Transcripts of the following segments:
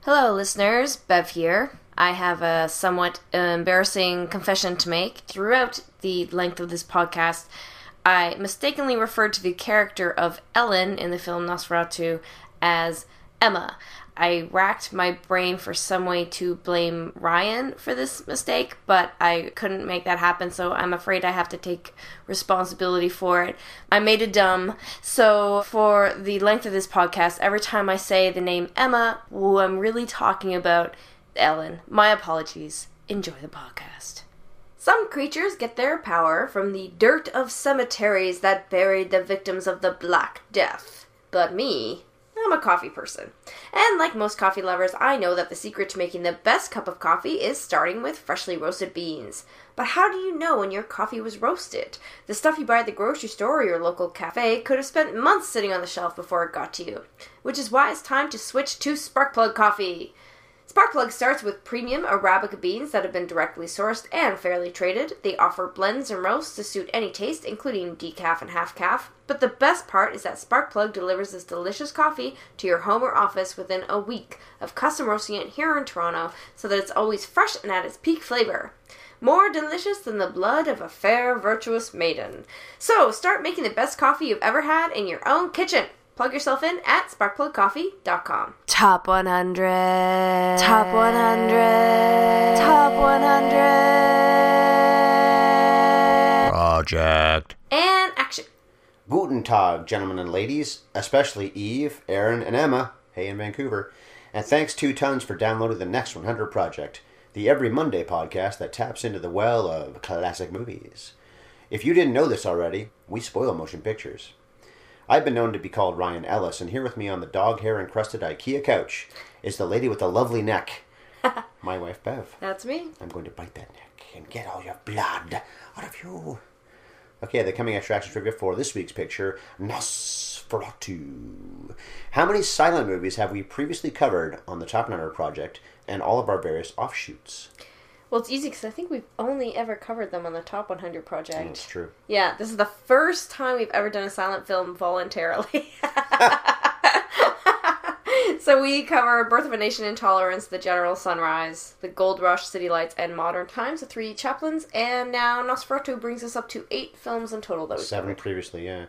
Hello, listeners. Bev here. I have a somewhat embarrassing confession to make. Throughout the length of this podcast, I mistakenly referred to the character of Ellen in the film Nosferatu as Emma. I racked my brain for some way to blame Ryan for this mistake, but I couldn't make that happen, so I'm afraid I have to take responsibility for it. I made it dumb, so for the length of this podcast, every time I say the name Emma, I'm really talking about Ellen. My apologies. Enjoy the podcast. Some creatures get their power from the dirt of cemeteries that buried the victims of the Black Death. But me, I'm a coffee person. And like most coffee lovers, I know that the secret to making the best cup of coffee is starting with freshly roasted beans. But how do you know when your coffee was roasted? The stuff you buy at the grocery store or your local cafe could have spent months sitting on the shelf before it got to you. Which is why it's time to switch to Sparkplug Coffee. Sparkplug starts with premium Arabica beans that have been directly sourced and fairly traded. They offer blends and roasts to suit any taste, including decaf and half-calf. But the best part is that Sparkplug delivers this delicious coffee to your home or office within a week of custom roasting it here in Toronto, so that it's always fresh and at its peak flavor. More delicious than the blood of a fair, virtuous maiden. So, start making the best coffee you've ever had in your own kitchen. Plug yourself in at sparkplugcoffee.com. Top 100. Top 100. Top 100. Project. And action. Guten Tag, gentlemen and ladies, especially Eve, Aaron, and Emma, hey in Vancouver. And thanks 2 tons for downloading the Next 100 Project, the Every Monday podcast that taps into the well of classic movies. If you didn't know this already, we spoil motion pictures. I've been known to be called Ryan Ellis, and here with me on the dog hair-encrusted IKEA couch is the lady with the lovely neck, my wife Bev. That's me. I'm going to bite that neck and get all your blood out of you. Okay, the coming extraction trivia for this week's picture, Nosferatu. How many silent movies have we previously covered on the Top 100 Project and all of our various offshoots? Well, it's easy because I think we've only ever covered them on the Top 100 Project. That's true. Yeah, this is the first time we've ever done a silent film voluntarily. So we cover Birth of a Nation, Intolerance, The General Sunrise, The Gold Rush, City Lights, and Modern Times, the 3 Chaplins, and now Nosferatu brings us up to 8 films in total that we've 7 covered. previously, yeah.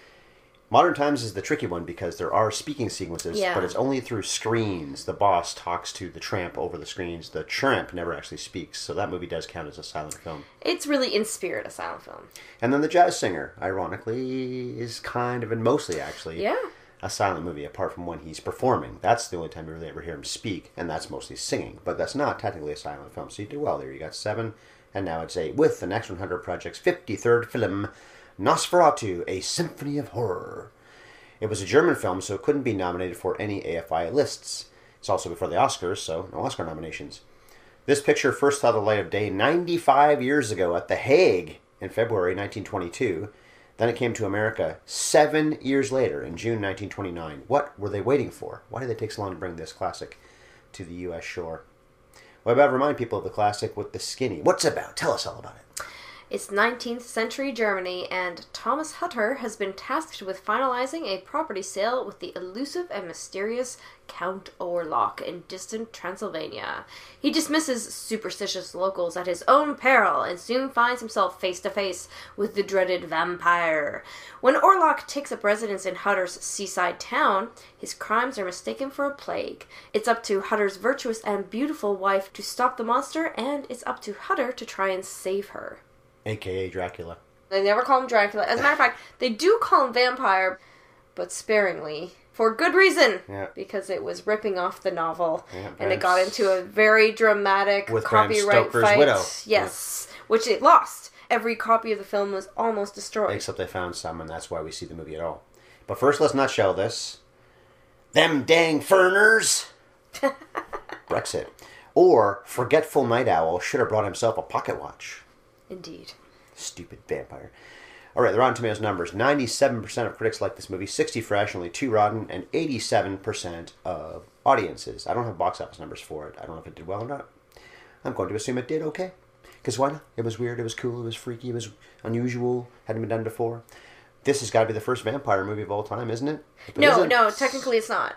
Modern Times is the tricky one because there are speaking sequences, but it's only through screens. The boss talks to the tramp over the screens. The tramp never actually speaks, so that movie does count as a silent film. It's really in spirit a silent film. And then The Jazz Singer, ironically, is kind of, and mostly actually, a silent movie, apart from when he's performing. That's the only time you really ever hear him speak, and that's mostly singing. But that's not technically a silent film, so you did well there. You got 7, and now it's 8, with the Next 100 Project's 53rd film, Nosferatu, A Symphony of Horror. It was a German film, so it couldn't be nominated for any AFI lists. It's also before the Oscars, so no Oscar nominations. This picture first saw the light of day 95 years ago at The Hague in February 1922. Then it came to America 7 years later in June 1929. What were they waiting for? Why did they take so long to bring this classic to the U.S. shore? Well, I better remind people of the classic with the skinny. What's it about? Tell us all about it. It's 19th century Germany, and Thomas Hutter has been tasked with finalizing a property sale with the elusive and mysterious Count Orlok in distant Transylvania. He dismisses superstitious locals at his own peril and soon finds himself face to face with the dreaded vampire. When Orlok takes up residence in Hutter's seaside town, his crimes are mistaken for a plague. It's up to Hutter's virtuous and beautiful wife to stop the monster, and it's up to Hutter to try and save her. A.K.A. Dracula. They never call him Dracula. As a matter of fact, they do call him vampire, but sparingly. For good reason. Yeah. Because it was ripping off the novel. Yeah, and it got into a very dramatic with copyright Bram Stoker's fight. widow. Yes. Yeah. Which it lost. Every copy of the film was almost destroyed. Except they found some, and that's why we see the movie at all. But first, let's nutshell this. Them dang foreigners. Brexit. Or forgetful night owl should have brought himself a pocket watch. Indeed. Stupid vampire. Alright, the Rotten Tomatoes numbers. 97% of critics like this movie, 60 fresh, only 2 rotten, and 87% of audiences. I don't have box office numbers for it. I don't know if it did well or not. I'm going to assume it did okay. Because why not? It was weird, it was cool, it was freaky, it was unusual, hadn't been done before. This has got to be the first vampire movie of all time, isn't it? No, technically it's not.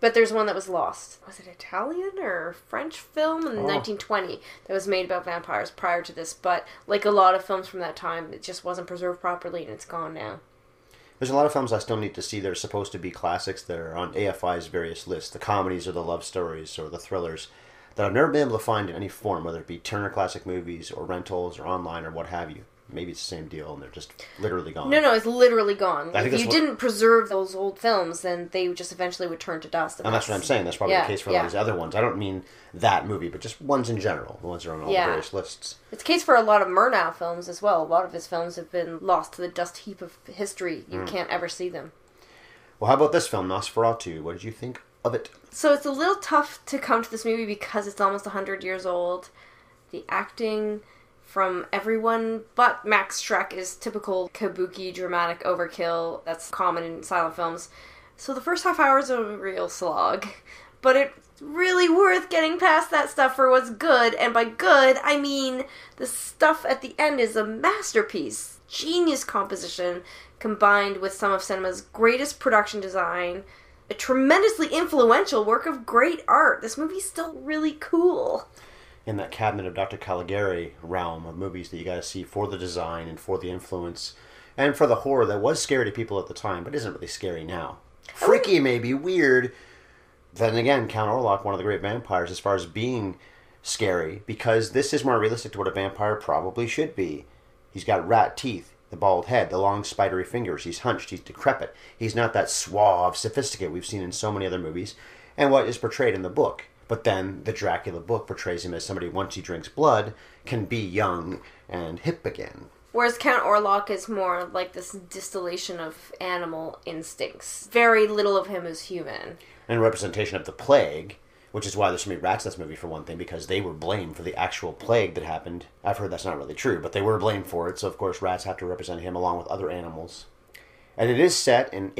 But there's one that was lost. Was it Italian or French film in 1920 that was made about vampires prior to this? But like a lot of films from that time, it just wasn't preserved properly and it's gone now. There's a lot of films I still need to see that are supposed to be classics that are on AFI's various lists. The comedies or the love stories or the thrillers that I've never been able to find in any form, whether it be Turner Classic Movies or rentals or online or what have you. Maybe it's the same deal and they're just literally gone. No, it's literally gone. If you didn't preserve those old films, then they just eventually would turn to dust. And that's what I'm saying. That's probably the case for a lot of these other ones. I don't mean that movie, but just ones in general. The ones that are on all the various lists. It's the case for a lot of Murnau films as well. A lot of his films have been lost to the dust heap of history. You can't ever see them. Well, how about this film, Nosferatu? What did you think of it? So it's a little tough to come to this movie because it's almost 100 years old. The acting from everyone but Max Schreck is typical kabuki dramatic overkill that's common in silent films. So the first half hour is a real slog. But it's really worth getting past that stuff for what's good. And by good, I mean the stuff at the end is a masterpiece. Genius composition combined with some of cinema's greatest production design. A tremendously influential work of great art. This movie's still really cool. In that cabinet of Dr. Caligari realm of movies that you got to see for the design and for the influence and for the horror that was scary to people at the time, but isn't really scary now. Freaky, maybe, weird. Then again, Count Orlok, one of the great vampires, as far as being scary, because this is more realistic to what a vampire probably should be. He's got rat teeth, the bald head, the long spidery fingers. He's hunched, he's decrepit. He's not that suave, sophisticated we've seen in so many other movies, and what is portrayed in the book. But then the Dracula book portrays him as somebody, once he drinks blood, can be young and hip again. Whereas Count Orlok is more like this distillation of animal instincts. Very little of him is human. And representation of the plague, which is why there's so many rats in this movie, for one thing, because they were blamed for the actual plague that happened. I've heard that's not really true, but they were blamed for it, so of course rats have to represent him along with other animals. And it is set in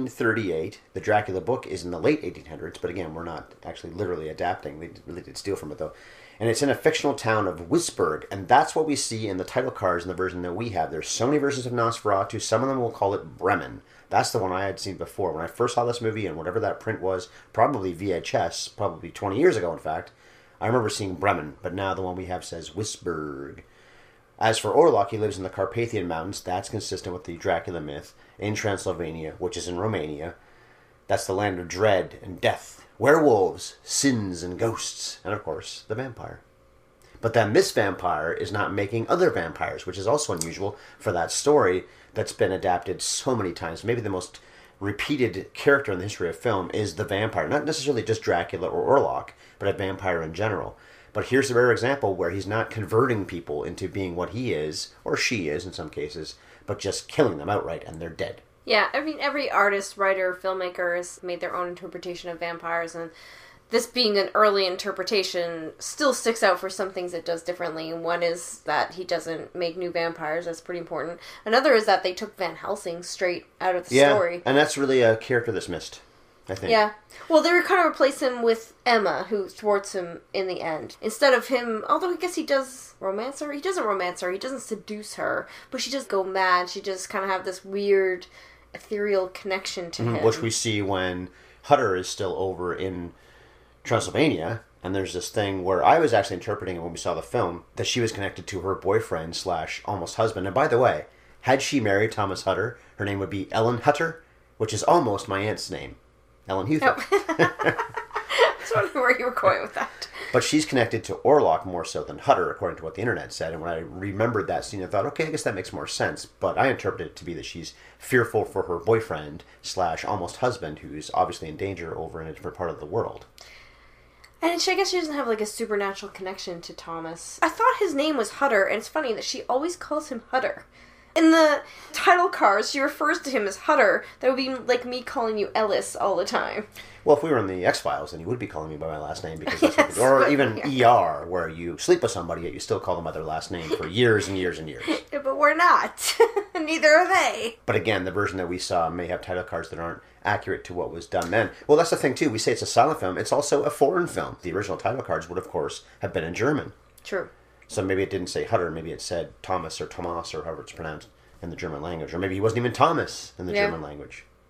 1838. The Dracula book is in the late 1800s, but again, we're not actually literally adapting. They really did steal from it, though. And it's in a fictional town of Wisburg, and that's what we see in the title cards in the version that we have. There's so many versions of Nosferatu, some of them will call it Bremen. That's the one I had seen before. When I first saw this movie, and whatever that print was, probably VHS, probably 20 years ago, in fact, I remember seeing Bremen, but now the one we have says Wisburg. As for Orlok, he lives in the Carpathian Mountains. That's consistent with the Dracula myth. In Transylvania, which is in Romania. That's the land of dread and death, werewolves, sins, and ghosts, and of course, the vampire. But then this vampire is not making other vampires, which is also unusual for that story that's been adapted so many times. Maybe the most repeated character in the history of film is the vampire. Not necessarily just Dracula or Orlok, but a vampire in general. But here's a rare example where he's not converting people into being what he is, or she is in some cases, but just killing them outright and they're dead. Yeah, I mean, every artist, writer, filmmaker has made their own interpretation of vampires, and this being an early interpretation still sticks out for some things it does differently. One is that he doesn't make new vampires, that's pretty important. Another is that they took Van Helsing straight out of the story. And that's really a character that's missed, I think. Yeah. Well, they were kind of replace him with Emma, who thwarts him in the end. Instead of him, although I guess he does romance her. He doesn't romance her. He doesn't seduce her. But she just go mad. She just kind of have this weird, ethereal connection to him. Which we see when Hutter is still over in Transylvania. And there's this thing where I was actually interpreting it when we saw the film, that she was connected to her boyfriend / almost husband. And by the way, had she married Thomas Hutter, her name would be Ellen Hutter, which is almost my aunt's name. Ellen Huther. Oh. I was wondering where you were going with that. But she's connected to Orlok more so than Hutter, according to what the internet said. And when I remembered that scene, I thought, okay, I guess that makes more sense. But I interpreted it to be that she's fearful for her boyfriend / almost husband, who's obviously in danger over in a different part of the world. And I guess she doesn't have like a supernatural connection to Thomas. I thought his name was Hutter, and it's funny that she always calls him Hutter. In the title cards, she refers to him as Hutter. That would be like me calling you Ellis all the time. Well, if we were in the X-Files, then you would be calling me by my last name. Because that's yes, or even ER, where you sleep with somebody, yet you still call them by their last name for years and years and years. Yeah, but we're not. Neither are they. But again, the version that we saw may have title cards that aren't accurate to what was done then. Well, that's the thing, too. We say it's a silent film. It's also a foreign film. The original title cards would, of course, have been in German. True. So maybe it didn't say Hutter. Maybe it said Thomas or Tomas or however it's pronounced in the German language. Or maybe he wasn't even Thomas in the German language.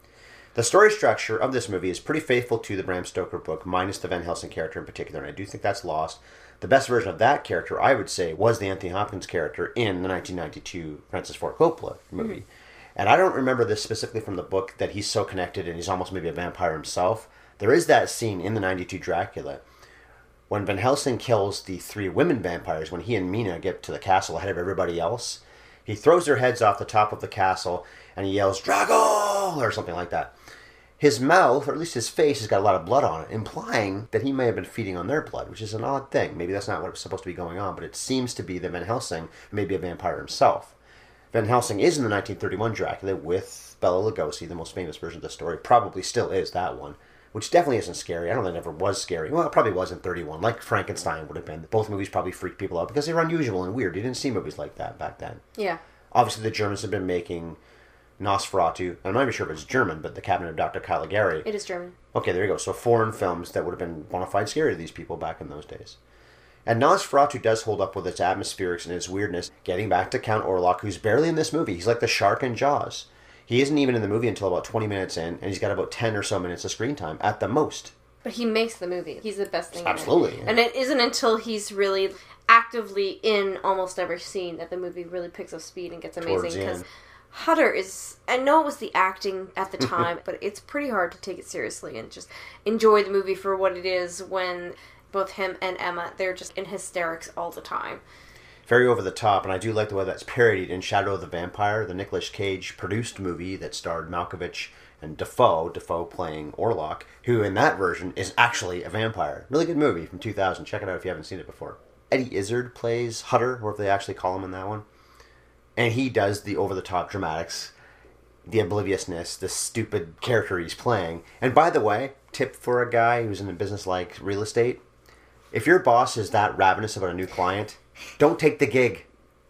The story structure of this movie is pretty faithful to the Bram Stoker book, minus the Van Helsing character in particular, and I do think that's lost. The best version of that character, I would say, was the Anthony Hopkins character in the 1992 Francis Ford Coppola movie. Mm-hmm. And I don't remember this specifically from the book, that he's so connected and he's almost maybe a vampire himself. There is that scene in the 92 Dracula when Van Helsing kills the 3 women vampires, when he and Mina get to the castle ahead of everybody else. He throws their heads off the top of the castle and he yells, "Drago!" or something like that. His mouth, or at least his face, has got a lot of blood on it, implying that he may have been feeding on their blood, which is an odd thing. Maybe that's not what was supposed to be going on, but it seems to be that Van Helsing may be a vampire himself. Van Helsing is in the 1931 Dracula with Bela Lugosi, the most famous version of the story. Probably still is that one, which definitely isn't scary. I don't think it ever was scary. Well, it probably was in 31, like Frankenstein would have been. Both movies probably freaked people out because they were unusual and weird. You didn't see movies like that back then. Yeah. Obviously, the Germans have been making Nosferatu. I'm not even sure if it's German, but The Cabinet of Dr. Caligari. It is German. Okay, there you go. So foreign films that would have been bona fide scary to these people back in those days. And Nosferatu does hold up with its atmospherics and its weirdness. Getting back to Count Orlok, who's barely in this movie. He's like the shark in Jaws. He isn't even in the movie until about 20 minutes in, and he's got about 10 or so minutes of screen time at the most. But he makes the movie. He's the best thing Absolutely. in it. And it isn't until he's really actively in almost every scene that the movie really picks up speed and gets amazing. Because Hutter is... I know it was the acting at the time, but it's pretty hard to take it seriously and just enjoy the movie for what it is when both him and Emma, they're just in hysterics all the time. Very over the top, and I do like the way that's parodied in Shadow of the Vampire, the Nicolas Cage produced movie that starred Malkovich and Defoe playing Orlok, who in that version is actually a vampire. Really good movie from 2000. Check it out if you haven't seen it before. Eddie Izzard plays Hutter, or if they actually call him in that one. And he does the over-the-top dramatics, the obliviousness, the stupid character he's playing. And by the way, tip for a guy who's in a business like real estate, if your boss is that ravenous about a new client, don't take the gig.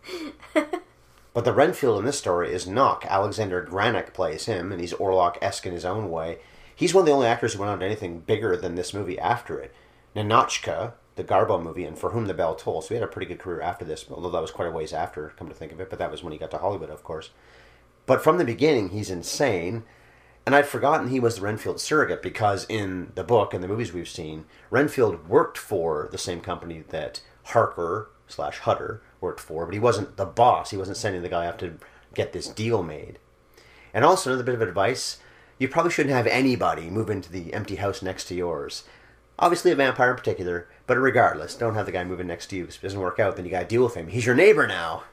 But the Renfield in this story is Nock. Alexander Granick plays him, and he's Orlok-esque in his own way. He's one of the only actors who went on to anything bigger than this movie after it. Ninotchka, the Garbo movie, and For Whom the Bell Tolls. So he had a pretty good career after this, although that was quite a ways after, come to think of it. But that was when he got to Hollywood, of course. But from the beginning, he's insane. And I'd forgotten he was the Renfield surrogate, because in the book and the movies we've seen, Renfield worked for the same company that Harker/Hutter worked for, but he wasn't the boss. He wasn't sending the guy off to get this deal made. And also, another bit of advice, you probably shouldn't have anybody move into the empty house next to yours. Obviously a vampire in particular, but regardless, don't have the guy moving next to you. If it doesn't work out, then you gotta deal with him. He's your neighbor now.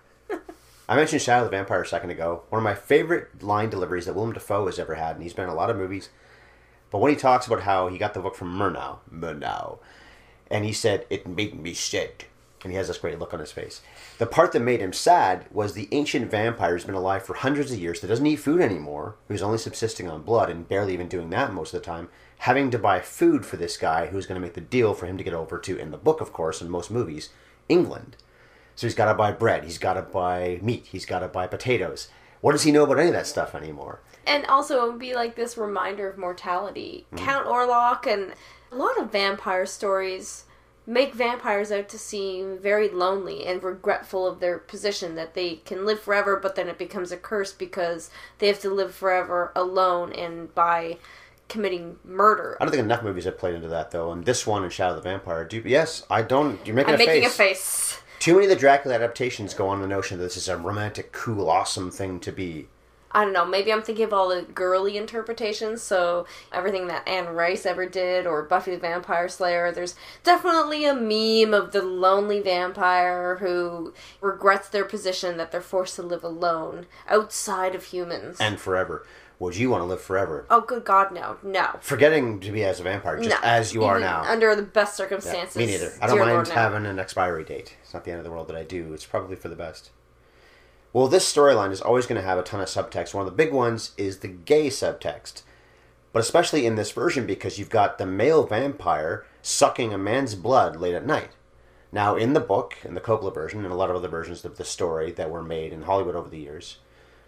I mentioned Shadow of the Vampire a second ago. One of my favorite line deliveries that Willem Dafoe has ever had, and he's been in a lot of movies. But when he talks about how he got the book from Murnau, and he said, "It made me sad," and he has this great look on his face. The part that made him sad was the ancient vampire who's been alive for hundreds of years, that doesn't eat food anymore, who's only subsisting on blood, and barely even doing that most of the time, having to buy food for this guy who's going to make the deal for him to get over to, in the book, of course, in most movies, England. So he's got to buy bread, he's got to buy meat, he's got to buy potatoes. What does he know about any of that stuff anymore? And also, it would be like this reminder of mortality. Count Orlok and a lot of vampire stories make vampires out to seem very lonely and regretful of their position, that they can live forever, but then it becomes a curse because they have to live forever alone and by committing murder. I don't think enough movies have played into that, though. And this one and Shadow of the Vampire do. Yes, I don't. You're making I'm making a face. Too many of the Dracula adaptations go on the notion that this is a romantic, cool, awesome thing to be. I don't know, maybe I'm thinking of all the girly interpretations, so everything that Anne Rice ever did, or Buffy the Vampire Slayer, there's definitely a meme of the lonely vampire who regrets their position, that they're forced to live alone, outside of humans. And forever. Would you want to live forever? Oh, good God, no. No. Forgetting to be as a vampire, just as you are now. Under the best circumstances. Yeah, me neither. I don't mind having an expiry date. It's not the end of the world that I do. It's probably for the best. Well, this storyline is always going to have a ton of subtext. One of the big ones is the gay subtext. But especially in this version, because you've got the male vampire sucking a man's blood late at night. Now, in the book, in the Coppola version, and a lot of other versions of the story that were made in Hollywood over the years,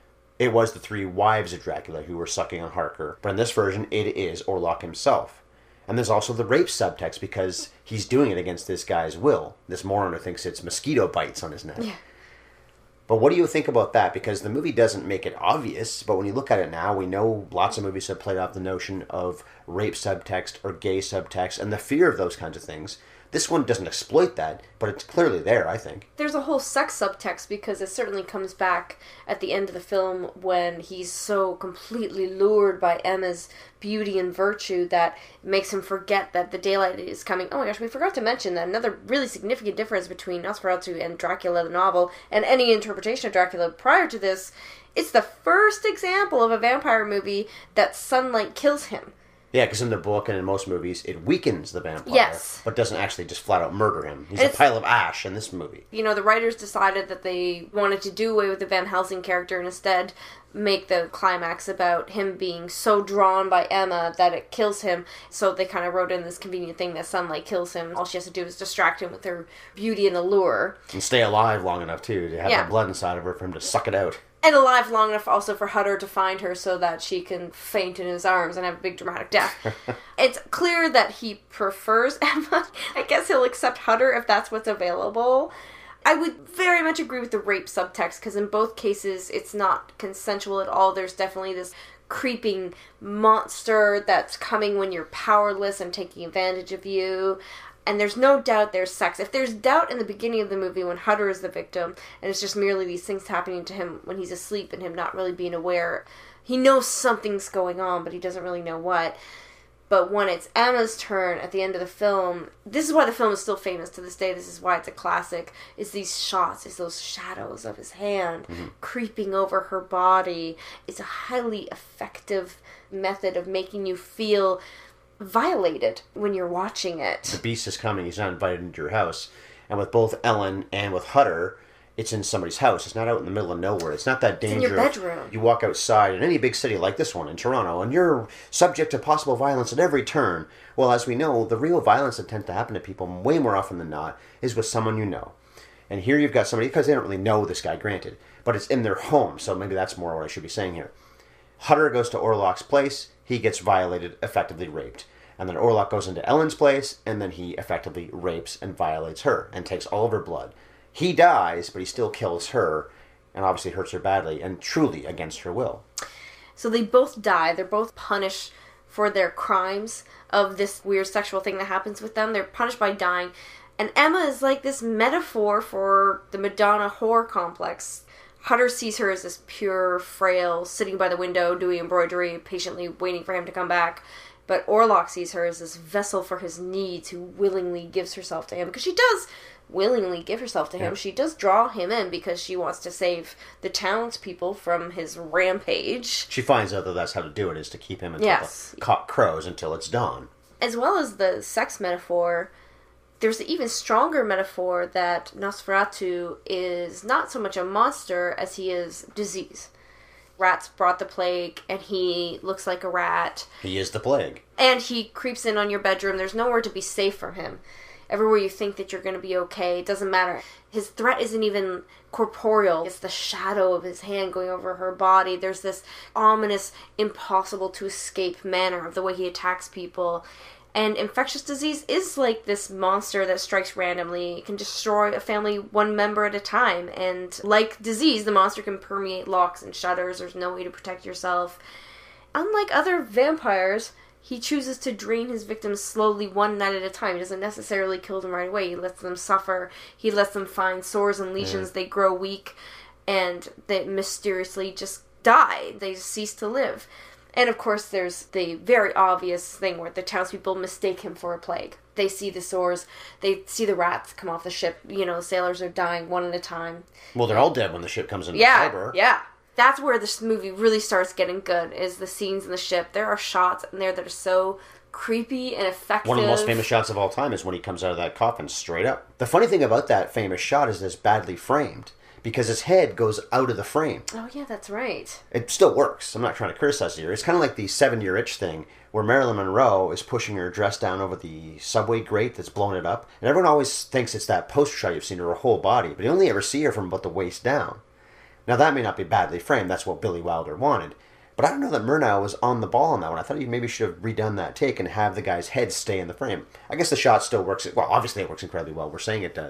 it was the 3 wives of Dracula who were sucking on Harker. But in this version, it is Orlok himself. And there's also the rape subtext, because he's doing it against this guy's will. This moron who thinks it's mosquito bites on his neck. Yeah. But what do you think about that? Because the movie doesn't make it obvious, but when you look at it now, we know lots of movies have played off the notion of rape subtext or gay subtext and the fear of those kinds of things. This one doesn't exploit that, but it's clearly there, I think. There's a whole sex subtext because it certainly comes back at the end of the film when he's so completely lured by Emma's beauty and virtue that it makes him forget that the daylight is coming. Oh my gosh, we forgot to mention that another really significant difference between Nosferatu and Dracula the novel and any interpretation of Dracula prior to this, it's the first example of a vampire movie that sunlight kills him. Yeah, because in the book and in most movies, it weakens the vampire, yes, but doesn't actually just flat out murder him. He's a pile of ash in this movie. You know, the writers decided that they wanted to do away with the Van Helsing character and instead make the climax about him being so drawn by Emma that it kills him. So they kind of wrote in this convenient thing that sunlight kills him. All she has to do is distract him with her beauty and allure. And stay alive long enough, too, to have the blood inside of her for him to suck it out. And alive long enough also for Hutter to find her so that she can faint in his arms and have a big dramatic death. It's clear that he prefers Emma. I guess he'll accept Hutter if that's what's available. I would very much agree with the rape subtext because in both cases it's not consensual at all. There's definitely this creeping monster that's coming when you're powerless and taking advantage of you. And there's no doubt there's sex. If there's doubt in the beginning of the movie when Hutter is the victim, and it's just merely these things happening to him when he's asleep and him not really being aware, he knows something's going on, but he doesn't really know what. But when it's Emma's turn at the end of the film, this is why the film is still famous to this day, this is why it's a classic, is these shots, is those shadows of his hand creeping over her body. It's a highly effective method of making you feel violated when you're watching it. The beast is coming. He's not invited into your house. And with both Ellen and with Hutter, it's in somebody's house. It's not out in the middle of nowhere. It's not that danger. It's in your bedroom. You walk outside in any big city like this one in Toronto, and you're subject to possible violence at every turn. Well, as we know, the real violence that tends to happen to people way more often than not is with someone you know. And here you've got somebody, because they don't really know this guy, granted, but it's in their home, so maybe that's more what I should be saying here. Hutter goes to Orlok's place. He gets violated, effectively raped. And then Orlok goes into Ellen's place, and then he effectively rapes and violates her and takes all of her blood. He dies, but he still kills her, and obviously hurts her badly, and truly against her will. So they both die. They're both punished for their crimes of this weird sexual thing that happens with them. They're punished by dying. And Emma is like this metaphor for the Madonna whore complex. Hutter sees her as this pure, frail, sitting by the window, doing embroidery, patiently waiting for him to come back. But Orlok sees her as this vessel for his needs who willingly gives herself to him. Because she does willingly give herself to him. Yeah. She does draw him in because she wants to save the townspeople from his rampage. She finds out that that's how to do it, is to keep him until the cock crows until it's dawn. As well as the sex metaphor, there's an even stronger metaphor that Nosferatu is not so much a monster as he is disease. Rats brought the plague, and he looks like a rat. He is the plague. And he creeps in on your bedroom. There's nowhere to be safe from him. Everywhere you think that you're going to be okay, it doesn't matter. His threat isn't even corporeal. It's the shadow of his hand going over her body. There's this ominous, impossible to escape manner of the way he attacks people. And infectious disease is like this monster that strikes randomly. It can destroy a family one member at a time. And like disease, the monster can permeate locks and shutters. There's no way to protect yourself. Unlike other vampires, he chooses to drain his victims slowly one night at a time. He doesn't necessarily kill them right away. He lets them suffer. He lets them find sores and lesions. They grow weak. And they mysteriously just die. They cease to live. And of course there's the very obvious thing where the townspeople mistake him for a plague. They see the sores, they see the rats come off the ship, sailors are dying one at a time. Well, they're all dead when the ship comes into harbor. Yeah. That's where this movie really starts getting good, is the scenes in the ship. There are shots in there that are so creepy and effective. One of the most famous shots of all time is when he comes out of that coffin straight up. The funny thing about that famous shot is it's badly framed, because his head goes out of the frame. Oh, yeah, that's right. It still works. I'm not trying to criticize it here. It's kind of like the 7-Year Itch thing, where Marilyn Monroe is pushing her dress down over the subway grate that's blown it up. And everyone always thinks it's that poster shot you've seen of her whole body, but you only ever see her from about the waist down. Now, that may not be badly framed. That's what Billy Wilder wanted. But I don't know that Murnau was on the ball on that one. I thought he maybe should have redone that take and have the guy's head stay in the frame. I guess the shot still works. Well, obviously it works incredibly well. We're saying it does.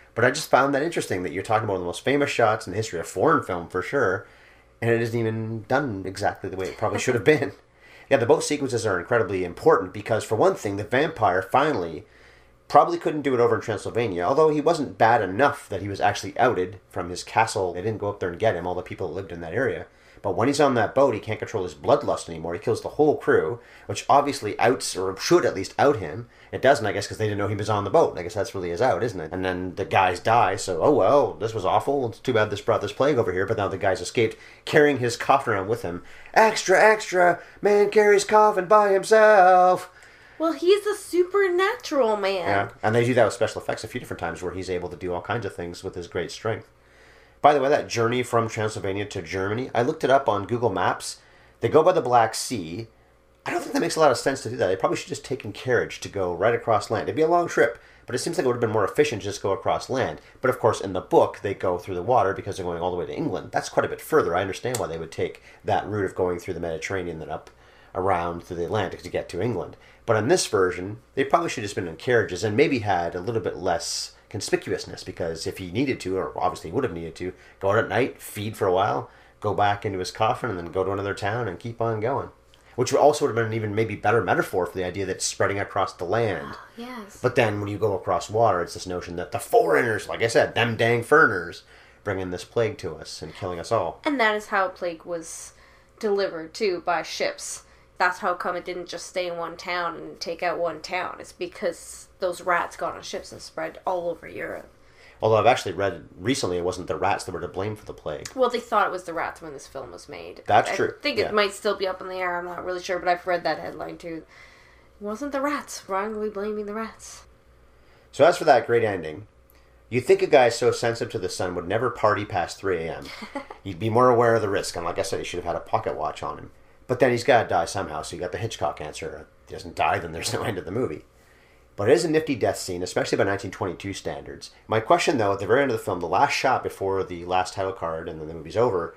But I just found that interesting that you're talking about one of the most famous shots in the history of foreign film for sure, and it isn't even done exactly the way it probably should have been. Yeah, the boat sequences are incredibly important because, for one thing, the vampire finally probably couldn't do it over in Transylvania, although he wasn't bad enough that he was actually outed from his castle. They didn't go up there and get him, all the people that lived in that area. But when he's on that boat, he can't control his bloodlust anymore. He kills the whole crew, which obviously outs, or should at least out him. It doesn't, I guess, because they didn't know he was on the boat. I guess that's really his out, isn't it? And then the guys die, so, oh well, this was awful. It's too bad this brought this plague over here, but now the guy's escaped, carrying his coffin around with him. Extra, extra, man carries coffin by himself. Well, he's a supernatural man. Yeah, and they do that with special effects a few different times where he's able to do all kinds of things with his great strength. By the way, that journey from Transylvania to Germany, I looked it up on Google Maps. They go by the Black Sea. I don't think that makes a lot of sense to do that. They probably should just take a carriage to go right across land. It'd be a long trip, but it seems like it would have been more efficient to just go across land. But of course, in the book, they go through the water because they're going all the way to England. That's quite a bit further. I understand why they would take that route of going through the Mediterranean and up around through the Atlantic to get to England. But in this version, they probably should have just been in carriages and maybe had a little bit less conspicuousness, because if he needed to, or obviously would have needed to, go out at night, feed for a while, go back into his coffin, and then go to another town and keep on going. Which also would have been an even maybe better metaphor for the idea that it's spreading across the land. Oh, yes. But then when you go across water, it's this notion that the foreigners, like I said, them dang foreigners, bringing this plague to us and killing us all. And that is how plague was delivered, too, by ships. That's how come it didn't just stay in one town and take out one town. It's because those rats got on ships and spread all over Europe. Although I've actually read recently it wasn't the rats that were to blame for the plague. Well, they thought it was the rats when this film was made. That's true. I think it might still be up in the air. I'm not really sure, but I've read that headline too. It wasn't the rats. Wrongly blaming the rats. So as for that great ending, you'd think a guy so sensitive to the sun would never party past 3 a.m. He'd be more aware of the risk, and like I said, he should have had a pocket watch on him. But then he's got to die somehow, so you got the Hitchcock answer. If he doesn't die, then there's no end of the movie. But it is a nifty death scene, especially by 1922 standards. My question, though, at the very end of the film, the last shot before the last title card and then the movie's over,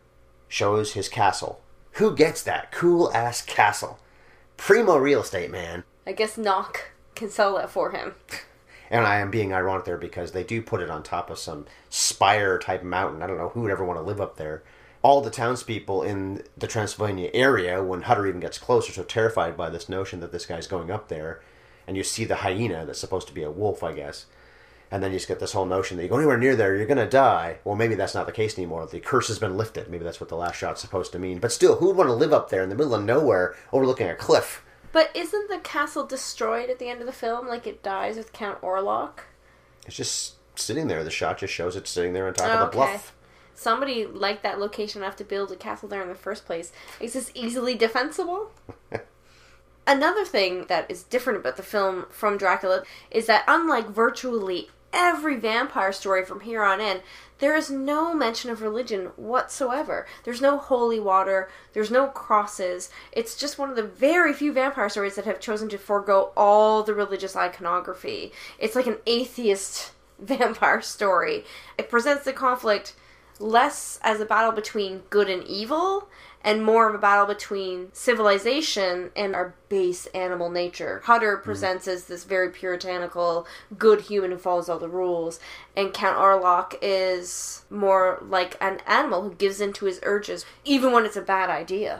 shows his castle. Who gets that cool-ass castle? Primo real estate, man. I guess Knock can sell that for him. And I am being ironic there because they do put it on top of some spire-type mountain. I don't know who would ever want to live up there. All the townspeople in the Transylvania area, when Hutter even gets closer, so terrified by this notion that this guy's going up there. And you see the hyena that's supposed to be a wolf, I guess. And then you just get this whole notion that you go anywhere near there, you're going to die. Well, maybe that's not the case anymore. The curse has been lifted. Maybe that's what the last shot's supposed to mean. But still, who would want to live up there in the middle of nowhere overlooking a cliff? But isn't the castle destroyed at the end of the film? Like it dies with Count Orlok? It's just sitting there. The shot just shows it sitting there on top of the bluff. Somebody liked that location enough to build a castle there in the first place. Is this easily defensible? Another thing that is different about the film from Dracula is that unlike virtually every vampire story from here on in, there is no mention of religion whatsoever. There's no holy water, there's no crosses. It's just one of the very few vampire stories that have chosen to forego all the religious iconography. It's like an atheist vampire story. It presents the conflict less as a battle between good and evil, and more of a battle between civilization and our base animal nature. Hutter presents as this very puritanical, good human who follows all the rules, and Count Orlok is more like an animal who gives in to his urges, even when it's a bad idea.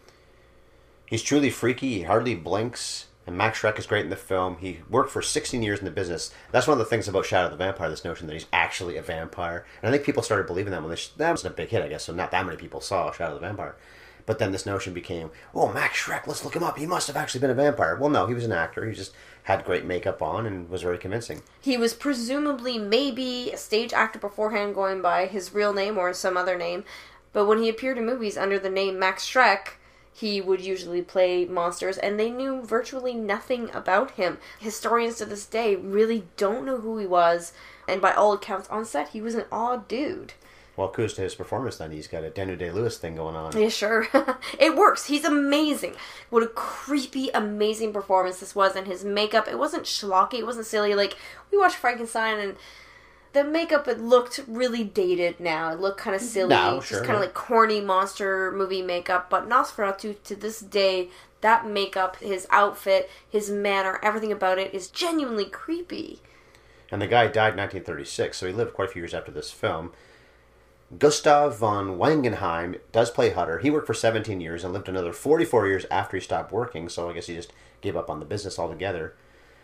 He's truly freaky, he hardly blinks, and Max Schreck is great in the film. He worked for 16 years in the business. That's one of the things about Shadow of the Vampire, this notion that he's actually a vampire. And I think people started believing that when that was a big hit, I guess, so not that many people saw Shadow of the Vampire. But then this notion became, oh, Max Schreck, let's look him up. He must have actually been a vampire. Well, no, he was an actor. He just had great makeup on and was very convincing. He was presumably maybe a stage actor beforehand, going by his real name or some other name. But when he appeared in movies under the name Max Schreck, he would usually play monsters, and they knew virtually nothing about him. Historians to this day really don't know who he was, and by all accounts on set, he was an odd dude. Well, kudos to his performance then. He's got a Daniel Day-Lewis thing going on. Yeah, sure. It works. He's amazing. What a creepy, amazing performance this was. And his makeup, it wasn't schlocky. It wasn't silly. Like, we watched Frankenstein and the makeup, it looked really dated now. It looked kind of silly. No, just sure, kind of like corny monster movie makeup. But Nosferatu, to this day, that makeup, his outfit, his manner, everything about it is genuinely creepy. And the guy died in 1936, so he lived quite a few years after this film. Gustav von Wangenheim does play Hutter. He worked for 17 years and lived another 44 years after he stopped working, so I guess he just gave up on the business altogether.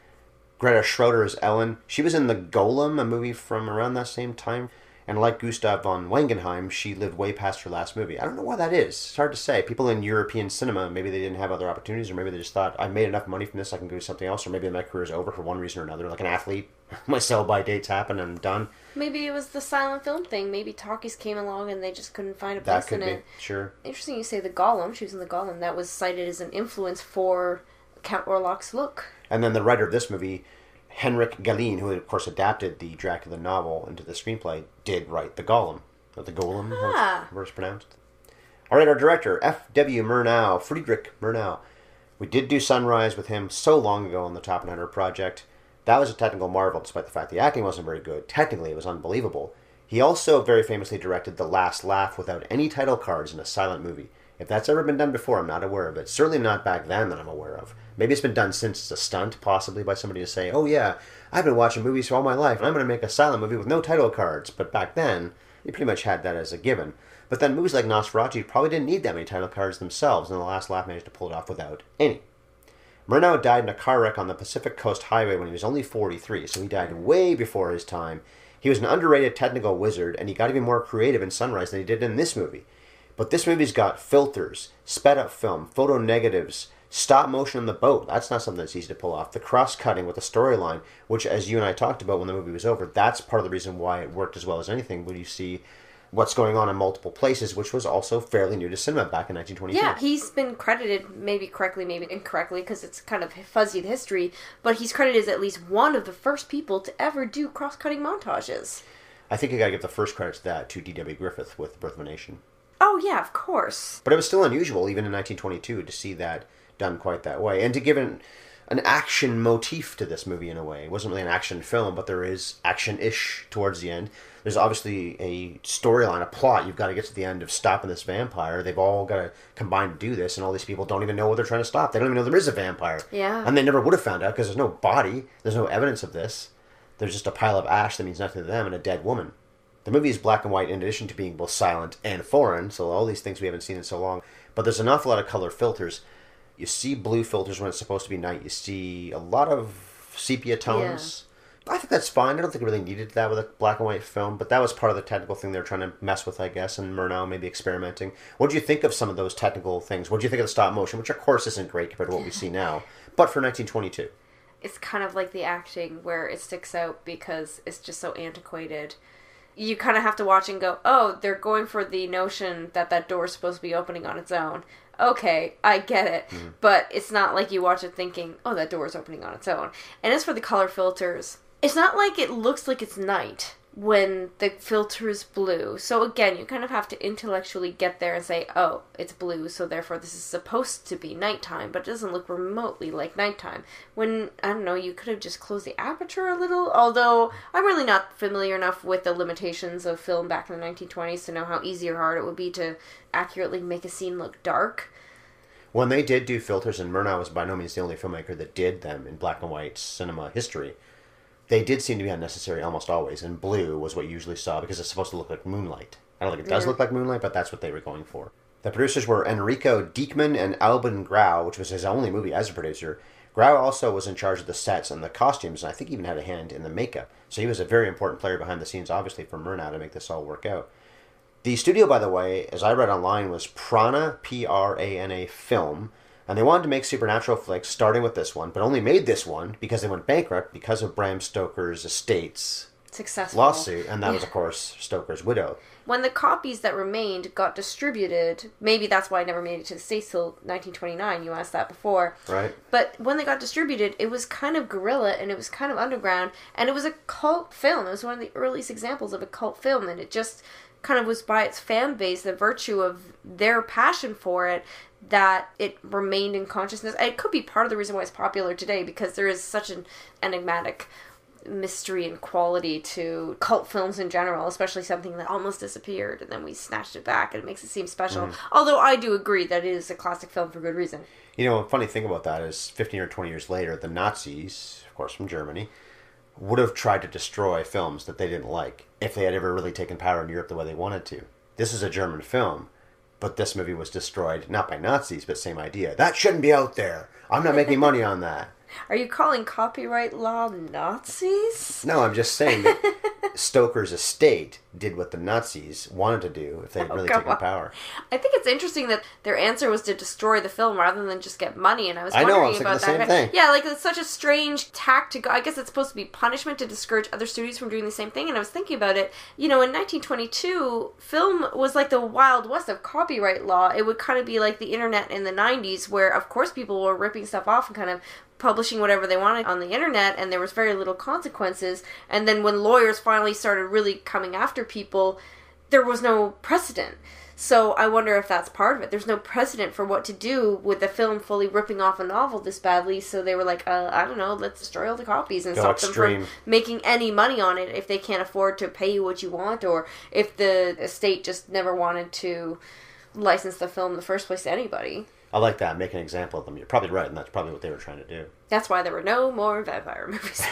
Greta Schroeder is Ellen. She was in The Golem, a movie from around that same time. And like Gustav von Wangenheim, she lived way past her last movie. I don't know why that is. It's hard to say. People in European cinema, maybe they didn't have other opportunities, or maybe they just thought, I made enough money from this, I can do something else, or maybe my career is over for one reason or another. Like an athlete, my sell-by dates happen and I'm done. Maybe it was the silent film thing. Maybe talkies came along and they just couldn't find a place in it. That could be, sure. Interesting you say The Golem. She was in The Golem. That was cited as an influence for Count Orlok's look. And then the writer of this movie, Henrik Galeen, who of course adapted the Dracula novel into the screenplay, did write The Golem. Or The Golem, however it's pronounced. All right, our director, F.W. Murnau, Friedrich Murnau. We did do Sunrise with him so long ago on the Top 100 project. That was a technical marvel, despite the fact the acting wasn't very good. Technically, it was unbelievable. He also very famously directed The Last Laugh without any title cards in a silent movie. If that's ever been done before, I'm not aware of it. Certainly not back then that I'm aware of. Maybe it's been done since it's a stunt, possibly by somebody to say, oh yeah, I've been watching movies for all my life, and I'm going to make a silent movie with no title cards. But back then, you pretty much had that as a given. But then movies like Nosferatu probably didn't need that many title cards themselves, and The Last Laugh managed to pull it off without any. Murnau died in a car wreck on the Pacific Coast Highway when he was only 43, so he died way before his time. He was an underrated technical wizard, and he got even more creative in Sunrise than he did in this movie. But this movie's got filters, sped-up film, photo negatives, stop motion on the boat. That's not something that's easy to pull off. The cross-cutting with the storyline, which, as you and I talked about when the movie was over, that's part of the reason why it worked as well as anything, when you see what's going on in multiple places, which was also fairly new to cinema back in 1922. Yeah, he's been credited, maybe correctly, maybe incorrectly, because it's kind of fuzzy, the history, but he's credited as at least one of the first people to ever do cross-cutting montages. I think you gotta give the first credit to that to D.W. Griffith with The Birth of a Nation. Oh, yeah, of course. But it was still unusual, even in 1922, to see that done quite that way. And to give an action motif to this movie in a way. It wasn't really an action film, but there is action-ish towards the end. There's obviously a storyline, a plot. You've got to get to the end of stopping this vampire. They've all got to combine to do this, and all these people don't even know what they're trying to stop. They don't even know there is a vampire. Yeah. And they never would have found out because there's no body. There's no evidence of this. There's just a pile of ash that means nothing to them and a dead woman. The movie is black and white in addition to being both silent and foreign, so all these things we haven't seen in so long. But there's an awful lot of color filters. You see blue filters when it's supposed to be night. You see a lot of sepia tones. Yeah. I think that's fine. I don't think it really needed that with a black and white film, but that was part of the technical thing they were trying to mess with, I guess, and Murnau maybe experimenting. What do you think of some of those technical things? What do you think of the stop motion, which of course isn't great compared to what we see now, but for 1922? It's kind of like the acting where it sticks out because it's just so antiquated. You kind of have to watch and go, oh, they're going for the notion that that door is supposed to be opening on its own. Okay, I get it. Mm. But it's not like you watch it thinking, oh, that door is opening on its own. And as for the color filters, it's not like it looks like it's night when the filter is blue. So again, you kind of have to intellectually get there and say, oh, it's blue, so therefore this is supposed to be nighttime, but it doesn't look remotely like nighttime. When, I don't know, you could have just closed the aperture a little, although I'm really not familiar enough with the limitations of film back in the 1920s to know how easy or hard it would be to accurately make a scene look dark. When they did do filters, and Murnau was by no means the only filmmaker that did them in black and white cinema history, they did seem to be unnecessary almost always, and blue was what you usually saw because it's supposed to look like moonlight. I don't think it does look like moonlight, but that's what they were going for. The producers were Enrico Diekmann and Albin Grau, which was his only movie as a producer. Grau also was in charge of the sets and the costumes, and I think even had a hand in the makeup. So he was a very important player behind the scenes, obviously, for Murnau to make this all work out. The studio, by the way, as I read online, was Prana, P-R-A-N-A Film, and they wanted to make supernatural flicks, starting with this one, but only made this one because they went bankrupt because of Bram Stoker's estate's lawsuit, and that was, of course, Stoker's widow. When the copies that remained got distributed, maybe that's why I never made it to the States till 1929, you asked that before. Right. But when they got distributed, it was kind of guerrilla, and it was kind of underground, and it was a cult film. It was one of the earliest examples of a cult film, and it just kind of was by its fan base, the virtue of their passion for it, that it remained in consciousness. It could be part of the reason why it's popular today, because there is such an enigmatic mystery and quality to cult films in general, especially something that almost disappeared and then we snatched it back and it makes it seem special. Although I do agree that it is a classic film for good reason. You know, a funny thing about that is 15 or 20 years later, the Nazis, of course from Germany, would have tried to destroy films that they didn't like if they had ever really taken power in Europe the way they wanted to. This is a German film, but this movie was destroyed, not by Nazis, but same idea. That shouldn't be out there. I'm not making money on that. Are you calling copyright law Nazis? No, I'm just saying that Stoker's estate did what the Nazis wanted to do if they had really taken power. I think it's interesting that their answer was to destroy the film rather than just get money, and I was wondering about the same thing. Yeah, like it's such a strange tack to go. I guess it's supposed to be punishment to discourage other studios from doing the same thing, and I was thinking about it. You know, in 1922, film was like the Wild West of copyright law. It would kind of be like the internet in the 90s, where of course people were ripping stuff off and kind of publishing whatever they wanted on the internet, and there was very little consequences. And then when lawyers finally started really coming after people, there was no precedent. So I wonder if that's part of it. There's no precedent for what to do with the film fully ripping off a novel this badly, so they were like, I don't know, let's destroy all the copies and stop them from making any money on it if they can't afford to pay you what you want, or if the estate just never wanted to license the film in the first place to anybody. I like that. Make an example of them. You're probably right, and that's probably what they were trying to do. That's why there were no more vampire movies.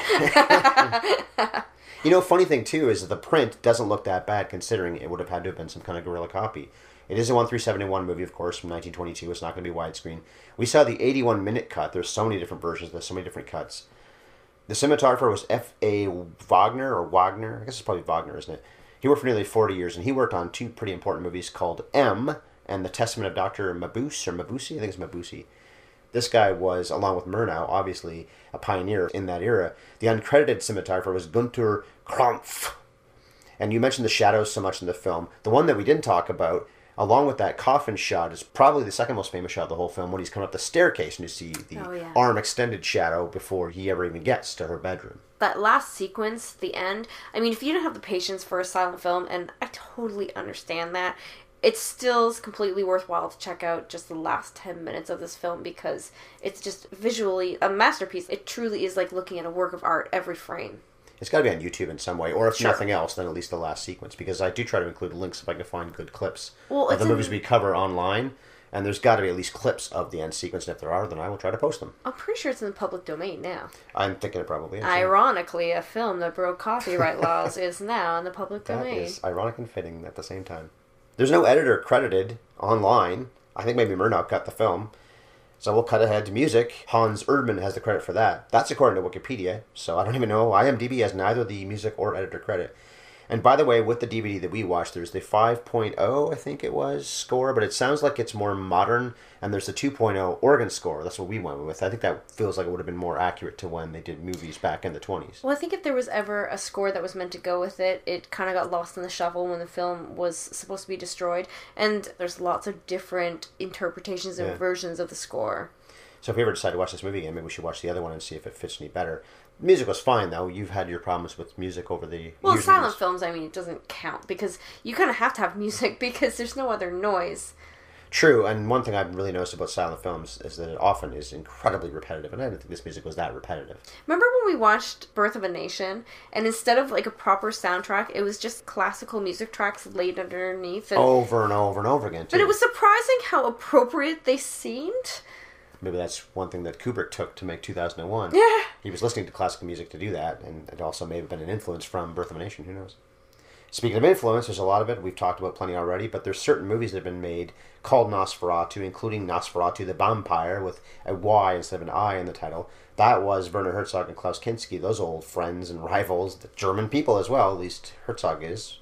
You know, funny thing, too, is that the print doesn't look that bad, considering it would have had to have been some kind of guerrilla copy. It is a 1:371 movie, of course, from 1922. It's not going to be widescreen. We saw the 81-minute cut. There's so many different versions. There's so many different cuts. The cinematographer was F.A. Wagner, or Wagner. I guess it's probably Wagner, isn't it? He worked for nearly 40 years, and he worked on two pretty important movies called M and The Testament of Dr. Mabuse, or Mabuse? I think it's Mabuse. This guy was, along with Murnau, obviously a pioneer in that era. The uncredited cinematographer was Gunter Krampf. And you mentioned the shadows so much in the film. The one that we didn't talk about, along with that coffin shot, is probably the second most famous shot of the whole film, when he's coming up the staircase and you see the arm extended shadow before he ever even gets to her bedroom. That last sequence, the end, I mean, if you don't have the patience for a silent film, and I totally understand that, it's still completely worthwhile to check out just the last 10 minutes of this film, because it's just visually a masterpiece. It truly is like looking at a work of art, every frame. It's got to be on YouTube in some way, or if nothing else, then at least the last sequence, because I do try to include links if I can find good clips of the movies we cover online, and there's got to be at least clips of the end sequence, and if there are, then I will try to post them. I'm pretty sure it's in the public domain now. I'm thinking it probably is. Ironically, a film that broke copyright laws is now in the public domain. That is ironic and fitting at the same time. There's no editor credited online. I think maybe Murnau cut the film. So we'll cut ahead to music. Hans Erdmann has the credit for that. That's according to Wikipedia, so I don't even know. IMDb has neither the music or editor credit. And by the way, with the DVD that we watched, there's the 5.0, I think it was, score, but it sounds like it's more modern, and there's the 2.0 organ score. That's what we went with. I think that feels like it would have been more accurate to when they did movies back in the 20s. Well, I think if there was ever a score that was meant to go with it, it kind of got lost in the shuffle when the film was supposed to be destroyed, and there's lots of different interpretations and versions of the score. So if we ever decide to watch this movie again, maybe we should watch the other one and see if it fits any better. Music was fine, though. You've had your problems with music over the years. Well, silent films, I mean, it doesn't count, because you kind of have to have music because there's no other noise. True, and one thing I've really noticed about silent films is that it often is incredibly repetitive, and I didn't think this music was that repetitive. Remember when we watched Birth of a Nation, and instead of like a proper soundtrack, it was just classical music tracks laid underneath? And over and over and over again, too. But it was surprising how appropriate they seemed. Maybe that's one thing that Kubrick took to make 2001. Yeah. He was listening to classical music to do that, and it also may have been an influence from Birth of a Nation. Who knows? Speaking of influence, there's a lot of it. We've talked about plenty already, but there's certain movies that have been made called Nosferatu, including Nosferatu the Vampire, with a Y instead of an I in the title. That was Werner Herzog and Klaus Kinski, those old friends and rivals, the German people as well, at least Herzog is.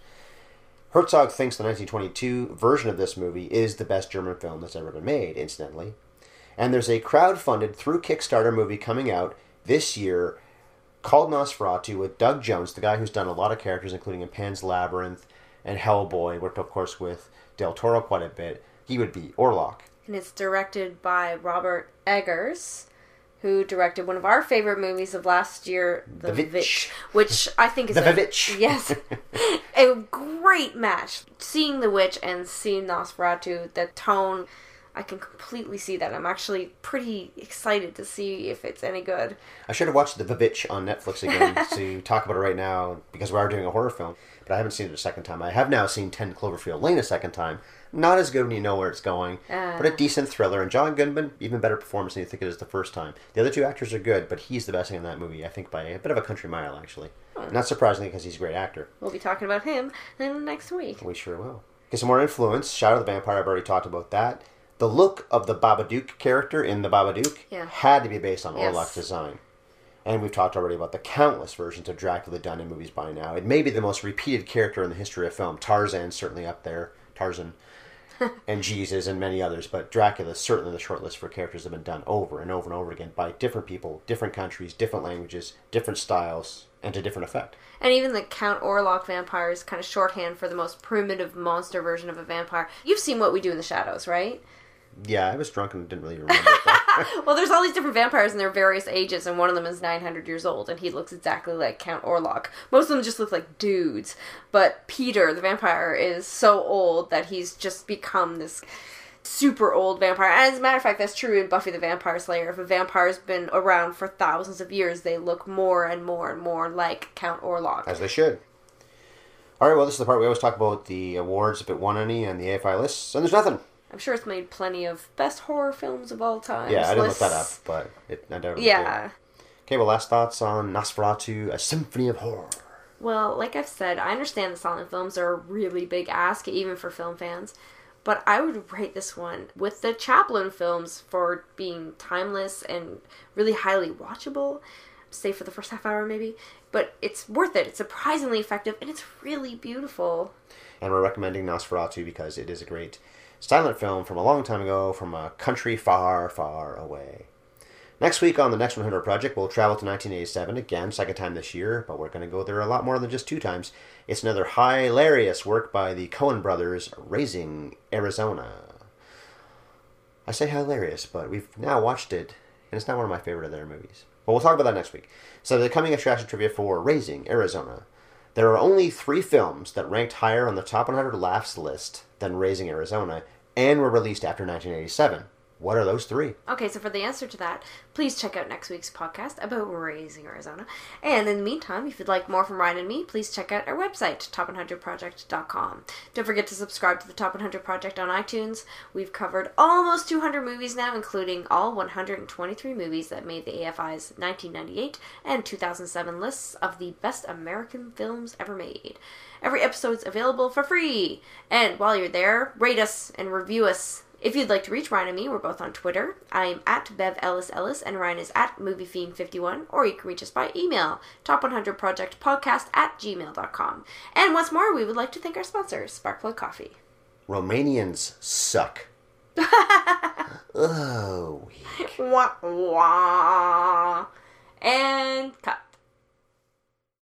Herzog thinks the 1922 version of this movie is the best German film that's ever been made, incidentally. And there's a crowd-funded, through Kickstarter movie coming out this year called Nosferatu with Doug Jones, the guy who's done a lot of characters, including in Pan's Labyrinth and Hellboy, worked, of course, with Del Toro quite a bit. He would be Orlok. And it's directed by Robert Eggers, who directed one of our favorite movies of last year, The Witch, which I think is The Witch. Yes, a great match. Seeing The Witch and seeing Nosferatu, the tone, I can completely see that. I'm actually pretty excited to see if it's any good. I should have watched The Vivitch on Netflix again to talk about it right now, because we are doing a horror film, but I haven't seen it a second time. I have now seen 10 Cloverfield Lane a second time. Not as good when you know where it's going, but a decent thriller. And John Goodman, even better performance than you think it is the first time. The other two actors are good, but he's the best thing in that movie, I think, by a bit of a country mile, actually. Not surprisingly, because he's a great actor. We'll be talking about him next week. We sure will. Get some more influence. Shadow of the Vampire, I've already talked about that. The look of the Babadook character in the Babadook had to be based on Orlok's design. And we've talked already about the countless versions of Dracula done in movies by now. It may be the most repeated character in the history of film. Tarzan's certainly up there. Tarzan. And Jesus and many others. But Dracula is certainly the short list for characters that have been done over and over and over again by different people, different countries, different languages, different styles, and to different effect. And even the Count Orlok vampire is kind of shorthand for the most primitive monster version of a vampire. You've seen What We Do in the Shadows, right? Yeah, I was drunk and didn't really remember that. Well, there's all these different vampires and their various ages, and one of them is 900 years old, and he looks exactly like Count Orlok. Most of them just look like dudes, but Peter, the vampire, is so old that he's just become this super old vampire. And as a matter of fact, that's true in Buffy the Vampire Slayer. If a vampire's been around for thousands of years, they look more and more and more like Count Orlok. As they should. Alright, well, this is the part we always talk about the awards, if it won any, and the AFI lists, and there's nothing. I'm sure it's made plenty of best horror films of all time. Yeah, I didn't look that up, but I doubt it. Yeah. Okay, well, last thoughts on Nosferatu, A Symphony of Horror. Well, like I've said, I understand the silent films are a really big ask, even for film fans. But I would rate this one with the Chaplin films for being timeless and really highly watchable. Say for the first half hour, maybe. But it's worth it. It's surprisingly effective, and it's really beautiful. And we're recommending Nosferatu because it is a great silent film from a long time ago, from a country far, far away. Next week on the Next 100 Project, we'll travel to 1987 again, second time this year, but we're going to go there a lot more than just 2 times. It's another hilarious work by the Coen brothers, Raising Arizona. I say hilarious, but we've now watched it, and it's not one of my favorite of their movies. But we'll talk about that next week. So the coming attraction trivia for Raising Arizona. There are only 3 films that ranked higher on the top 100 laughs list than Raising Arizona, and were released after 1987. What are those 3? Okay, so for the answer to that, please check out next week's podcast about Raising Arizona. And in the meantime, if you'd like more from Ryan and me, please check out our website, top100project.com. Don't forget to subscribe to the Top 100 Project on iTunes. We've covered almost 200 movies now, including all 123 movies that made the AFI's 1998 and 2007 lists of the best American films ever made. Every episode's available for free. And while you're there, rate us and review us. If you'd like to reach Ryan and me, we're both on Twitter. I'm at BevEllisEllis and Ryan is at MovieFiend51, or you can reach us by email, top100projectpodcast@gmail.com. And once more, we would like to thank our sponsors, Sparkplug Coffee. Romanians suck. Oh, weak. Wah, wah. And cut.